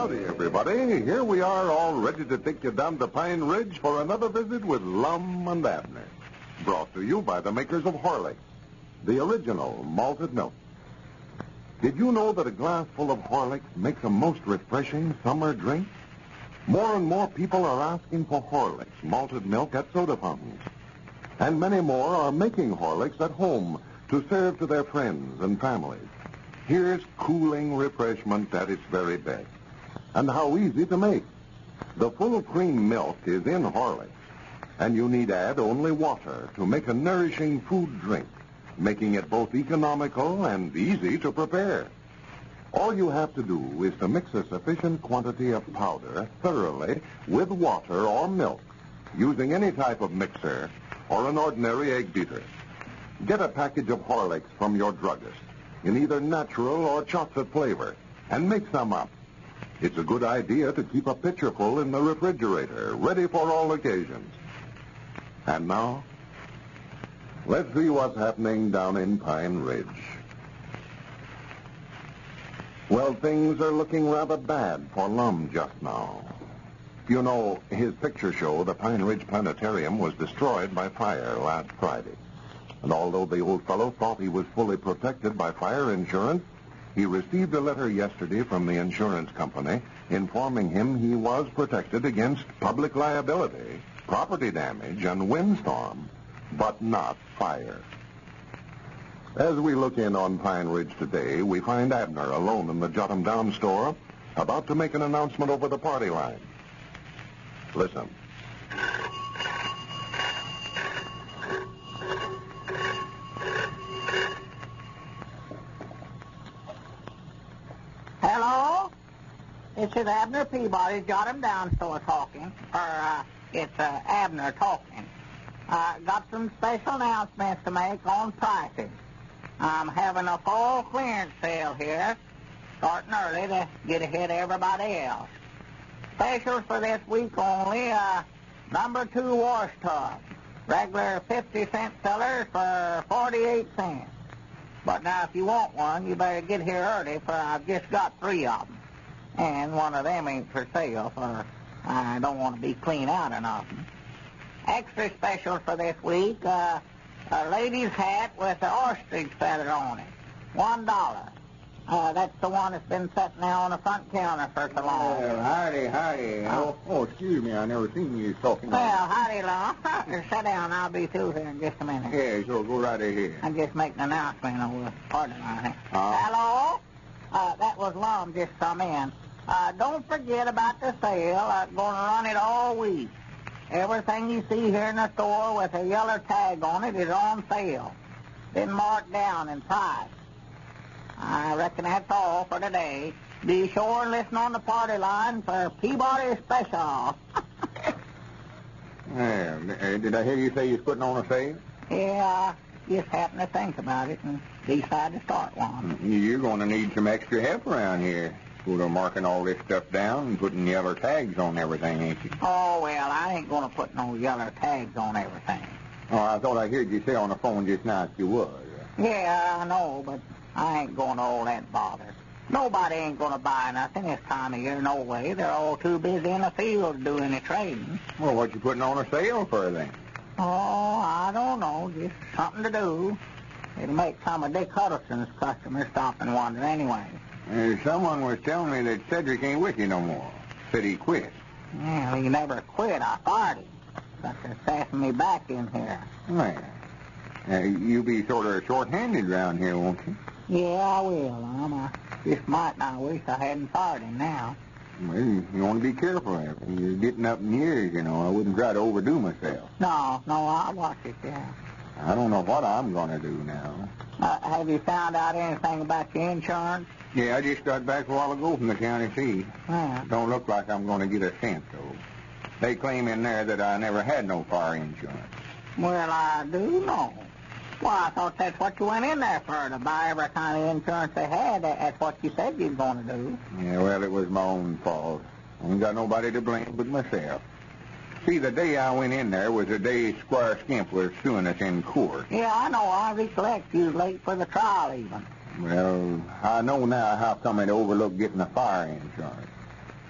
Howdy, everybody. Here we are, all ready to take you down to Pine Ridge for another visit with Lum and Abner. Brought to you by the makers of Horlicks, the original malted milk. Did you know that a glass full of Horlicks makes a most refreshing summer drink? More and more people are asking for Horlicks malted milk at soda fountains. And many more are making Horlicks at home to serve to their friends and families. Here's cooling refreshment at its very best. And how easy to make. The full cream milk is in Horlicks, and you need add only water to make a nourishing food drink, making it both economical and easy to prepare. All you have to do is to mix a sufficient quantity of powder thoroughly with water or milk, using any type of mixer or an ordinary egg beater. Get a package of Horlicks from your druggist in either natural or chocolate flavor, and mix them up. It's a good idea to keep a pitcher full in the refrigerator, ready for all occasions. And now, let's see what's happening down in Pine Ridge. Well, things are looking rather bad for Lum just now. You know, his picture show, the Pine Ridge Planetarium, was destroyed by fire last Friday. And although the old fellow thought he was fully protected by fire insurance, he received a letter yesterday from the insurance company informing him he was protected against public liability, property damage, and windstorm, but not fire. As we look in on Pine Ridge today, we find Abner alone in the Jot 'em Down store, about to make an announcement over the party line. Listen. Hello? This is Abner Peabody, Jot 'em Down store talking. It's Abner talking. Got some special announcements to make on prices. I'm having a fall clearance sale here, starting early to get ahead of everybody else. Specials for this week only, number 2 wash tub. Regular 50-cent sellers for 48 cents. But now, if you want one, you better get here early, for I've just got 3 of them. And one of them ain't for sale, for I don't want to be clean out of nothing. Extra special for this week, a lady's hat with an ostrich feather on it. $1. That's the one that's been sitting there on the front counter for so long. Well, howdy. Oh, excuse me, I never seen you talking. Well, howdy, Lum. Sit down, I'll be through here in just a minute. Yeah, sure, go right ahead. I'm just making an announcement over the party line. Hello? That was Lum just come in. Don't forget about the sale. I'm going to run it all week. Everything you see here in the store with a yellow tag on it is on sale. Been marked down in price. I reckon that's all for today. Be sure and listen on the party line for Peabody Special. Well, did I hear you say you was putting on a sale? Yeah, just happened to think about it and decided to start one. You're going to need some extra help around here. We're marking all this stuff down and putting yellow tags on everything, ain't you? Oh, well, I ain't going to put no yellow tags on everything. Oh, I thought I heard you say on the phone just now that you was. Yeah, I know, but I ain't going to all that bother. Nobody ain't going to buy nothing this time of year, no way. They're all too busy in the field to do any trading. Well, what you putting on a sale for then? Oh, I don't know. Just something to do. It'll make some of Dick Huddleston's customers stop and wonder anyway. Someone was telling me that Cedric ain't with you no more. Said he quit. Well, he never quit. I fired him. But they're passing me back in here. Well, you'll be sort of short-handed around here, won't you? Yeah, I will, I just might not wish I hadn't fired him now. Well, you want to be careful. You're getting up in years, you know. I wouldn't try to overdo myself. No, I'll watch it, yeah. I don't know what I'm going to do now. Have you found out anything about your insurance? Yeah, I just got back a while ago from the county seat. Yeah. Don't look like I'm going to get a cent, though. They claim in there that I never had no fire insurance. Well, I do know. Well, I thought that's what you went in there for, to buy every kind of insurance they had. That's what you said you was going to do. Yeah, well, it was my own fault. I ain't got nobody to blame but myself. See, the day I went in there was the day Squire Skimp was suing us in court. Yeah, I know. I recollect you was late for the trial even. Well, I know now how come it overlooked getting the fire insurance.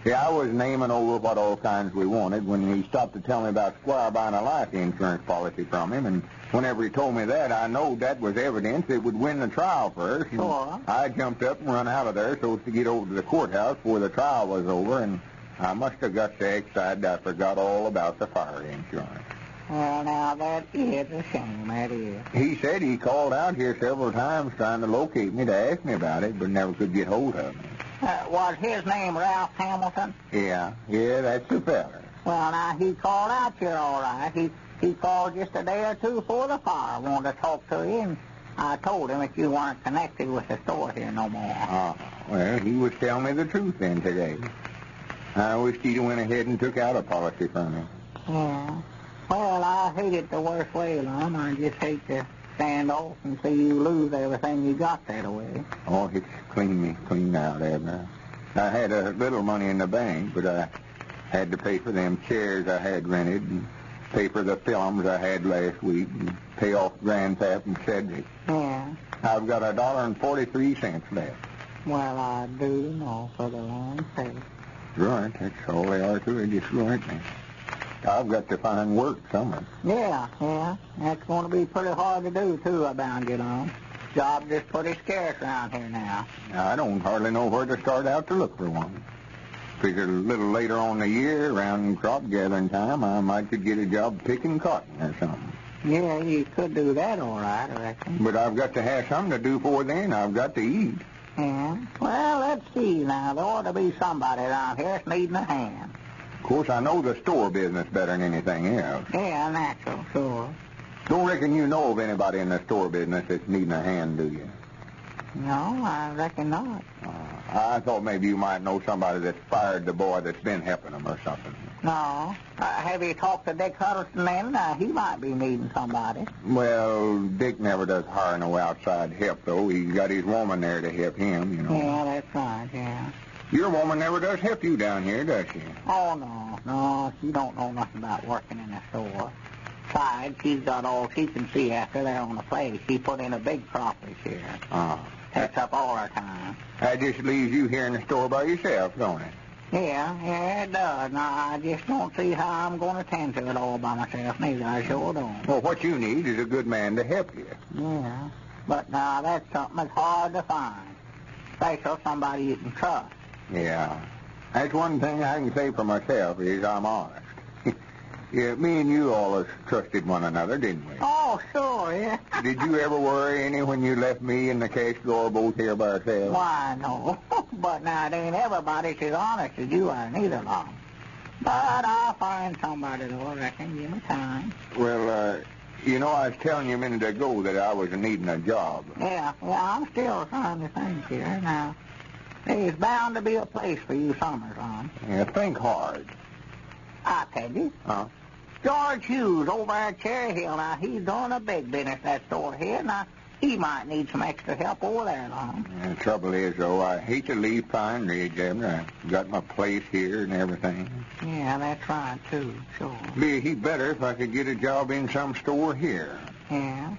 Yeah, I was naming over what all kinds we wanted when he stopped to tell me about Squire buying a life insurance policy from him, and whenever he told me that, I know that was evidence it would win the trial first. Sure. I jumped up and run out of there so as to get over to the courthouse before the trial was over, and I must have got so excited I forgot all about the fire insurance. Well, now, that is a shame, that is. He said he called out here several times trying to locate me to ask me about it, but never could get hold of me. Was his name Ralph Hamilton? Yeah, that's the feller. Well, now, he called out here all right. He called just a day or two before the fire, wanted to talk to you, and I told him that you weren't connected with the store here no more. Well, he was telling me the truth then today. I wish he'd went ahead and took out a policy from me. Yeah. Well, I hate it the worst way, Lum. I just hate to stand off and see you lose everything you got that way. Oh, it's clean out, Abner. I had a little money in the bank, but I had to pay for them chairs I had rented, and pay for the films I had last week, and pay off Grandpap and Cedric. Yeah. I've got $1.43 left. Well, I do know for the long sake. Right, that's all they are to it, just right now. I've got to find work somewhere. Yeah. That's going to be pretty hard to do, too, I bound you know. Jobs is pretty scarce around here now. I don't hardly know where to start out to look for one. Figured a little later on in the year, around crop gathering time, I might could get a job picking cotton or something. Yeah, you could do that all right, I reckon. But I've got to have something to do for then. I've got to eat. Yeah. Well, let's see now. There ought to be somebody around here that's needing a hand. Of course, I know the store business better than anything else. Yeah, natural, sure. Don't reckon you know of anybody in the store business that's needing a hand, do you? No, I reckon not. I thought maybe you might know somebody that's fired the boy that's been helping them or something. No. Have you talked to Dick Huddleston then? He might be needing somebody. Well, Dick never does hire no outside help, though. He's got his woman there to help him, you know. Yeah, that's right, yeah. Your woman never does help you down here, does she? Oh, no, she don't know nothing about working in a store. Besides, she's got all she can see after they're on the place. She put in a big crop this year. Takes up all her time. That just leaves you here in the store by yourself, don't it? Yeah, it does. Now, I just don't see how I'm going to tend to it all by myself, neither. I sure don't. Well, what you need is a good man to help you. Yeah, but now that's something that's hard to find, especially somebody you can trust. Yeah. That's one thing I can say for myself is I'm honest. Yeah, me and you always trusted one another, didn't we? Oh, sure, yeah. Did you ever worry any when you left me and the cash drawer both here by ourselves? Why, no. But now, it ain't everybody as honest as you are, neither of them. But I'll find somebody, though, I reckon. Give me time. Well, you know, I was telling you a minute ago that I was needing a job. Yeah, I'm still trying to think here. Now, there's bound to be a place for you somewhere, Ron. Yeah, think hard. I'll tell you. Huh? George Hughes over at Cherry Hill. Now, he's doing a big business that store here. Now, he might need some extra help over there, Lon. The trouble is, though, I hate to leave Pine Ridge, Abner. I got my place here and everything. Yeah, that's right, too. Sure. Be a heap better if I could get a job in some store here. Yeah.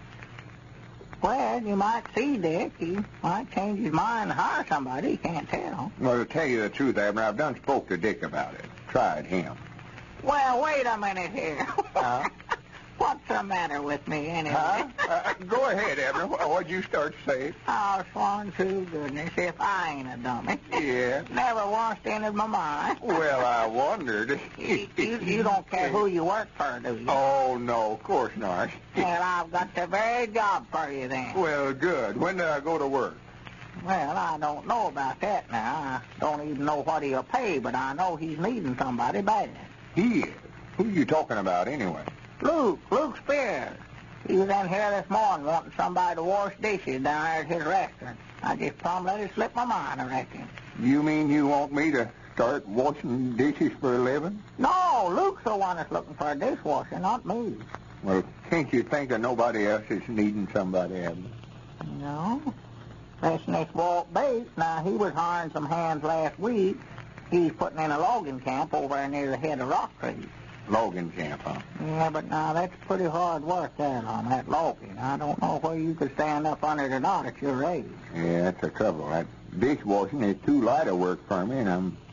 Well, you might see Dick. He might change his mind and hire somebody. You can't tell. Well, to tell you the truth, Abner, I've done spoke to Dick about it. Tried him. Well, wait a minute here. What's the matter with me, anyway? Go ahead, Abner. What'd you start to say? Oh, sworn to goodness, if I ain't a dummy. Yeah. Never once entered my mind. Well, I wondered. You don't care who you work for, do you? Oh, no, of course not. Well, I've got the very job for you then. Well, good. When do I go to work? Well, I don't know about that now. I don't even know what he'll pay, but I know he's needing somebody bad. He is? Who you talking about, anyway? Luke Spears. He was in here this morning wanting somebody to wash dishes down there at his restaurant. I just plumb let it slip my mind, I reckon. You mean you want me to start washing dishes for a living? No, Luke's the one that's looking for a dishwasher, not me. Well, can't you think of nobody else is needing somebody, Abner? No. Listen, this Walt Bates, now, he was hiring some hands last week. He's putting in a logging camp over there near the head of Rock Creek. Logging camp, huh? Yeah, but now that's pretty hard work that on that logging. I don't know where you could stand up under it or not at your age. Yeah, that's the trouble. That dishwashing is too light a work for me, and I'm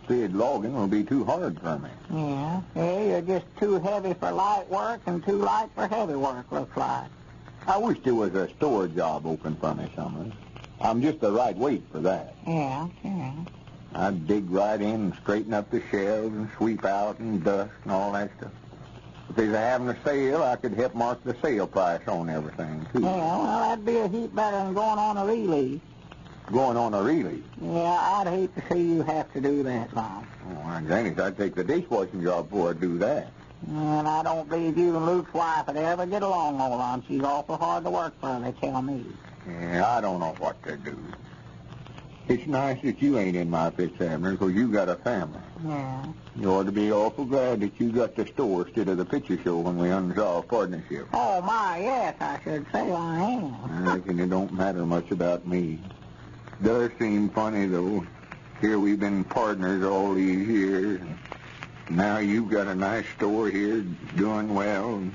high-speed logging will be too hard for me. Yeah, you're just too heavy for light work and too light for heavy work, looks like. I wish there was a store job open for me, Summers. I'm just the right weight for that. Yeah. I'd dig right in and straighten up the shelves and sweep out and dust and all that stuff. If they's having a sale, I could help mark the sale price on everything, too. Yeah, well, that'd be a heap better than going on a release. Going on a release? Yeah, I'd hate to see you have to do that, Lum. Oh, Granny, I'd take the dishwashing job before I'd do that. And I don't believe you and Luke's wife would ever get along, old Lum. She's awful hard to work for, they tell me. Yeah, I don't know what to do. It's nice that you ain't in my fix, Abner, because you got a family. Yeah. You ought to be awful glad that you got the store instead of the picture show when we unresolved partnership. Oh, my, yes, I should say I am. I reckon it don't matter much about me. Does seem funny, though. Here we've been partners all these years. Now you've got a nice store here, doing well, and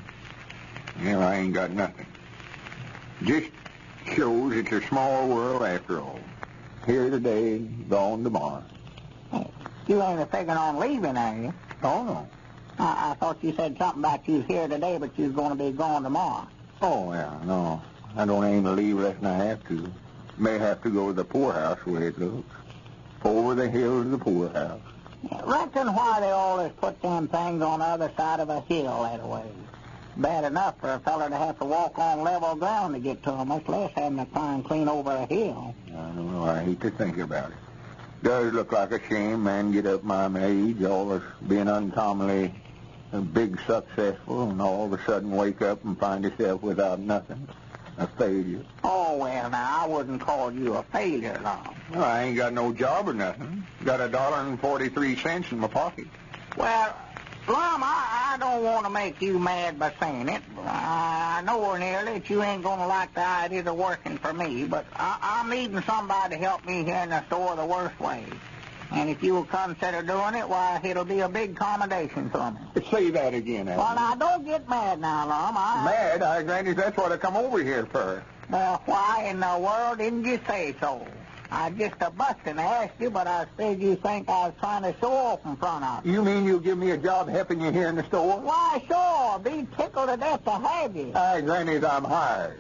I ain't got nothing. Just shows it's a small world after all. Here today, gone tomorrow. Hey, you ain't a figuring on leaving, are you? Oh, no. I thought you said something about you was here today, but you was going to be gone tomorrow. Oh, yeah, no. I don't aim to leave unless I have to. May have to go to the poorhouse the way it looks. Over the hill to the poorhouse. Yeah, reckon why they always put them things on the other side of a hill that way. Bad enough for a feller to have to walk on level ground to get to 'em, much less having to climb clean over a hill. I don't know. I hate to think about it. Does look like a shame man get up my age, always being uncommonly big successful, and all of a sudden wake up and find yourself without nothing. A failure. Oh, well, now, I wouldn't call you a failure, Lum. Well, I ain't got no job or nothing. Got $1.43 in my pocket. Well, Lum, I don't want to make you mad by saying it. I know nearly that you ain't going to like the idea of working for me, but I'm needing somebody to help me here in the store the worst way. And if you will consider doing it, why, it'll be a big commendation for me. Say that again, Abner. Well, now, don't get mad now, Lum. Mad? Granny, that's what I come over here for. Well, why in the world didn't you say so? I just busting to ask you, but I suppose you think I was trying to show off in front of you. You mean you'll give me a job helping you here in the store? Why, sure. Be tickled to death to have you. Granny, I'm hired.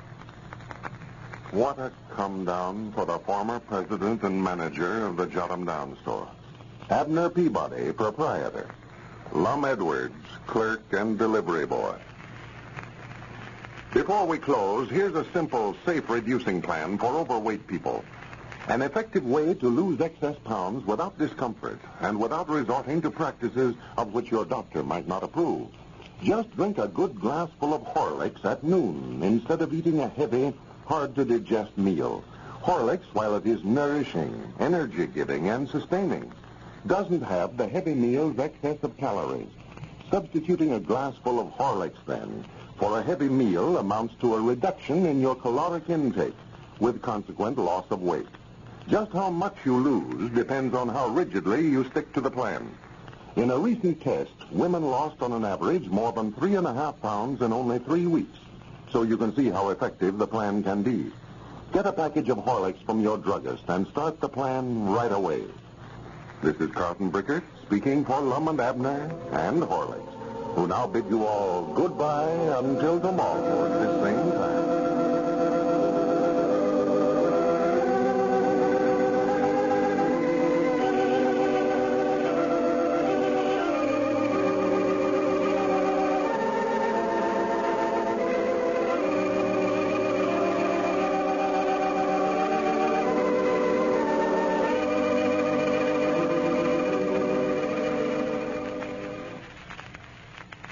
What a come-down for the former president and manager of the Jot 'em Down store. Abner Peabody, proprietor. Lum Edwards, clerk and delivery boy. Before we close, here's a simple, safe reducing plan for overweight people. An effective way to lose excess pounds without discomfort and without resorting to practices of which your doctor might not approve. Just drink a good glassful of Horlicks at noon instead of eating a heavy, hard-to-digest meal. Horlicks, while it is nourishing, energy-giving, and sustaining, doesn't have the heavy meal's excess of calories. Substituting a glassful of Horlicks, then, for a heavy meal amounts to a reduction in your caloric intake, with consequent loss of weight. Just how much you lose depends on how rigidly you stick to the plan. In a recent test, women lost on an average more than 3.5 pounds in only 3 weeks. So you can see how effective the plan can be. Get a package of Horlicks from your druggist and start the plan right away. This is Carlton Brickert speaking for Lum and Abner and Horlicks, who now bid you all goodbye until tomorrow at this same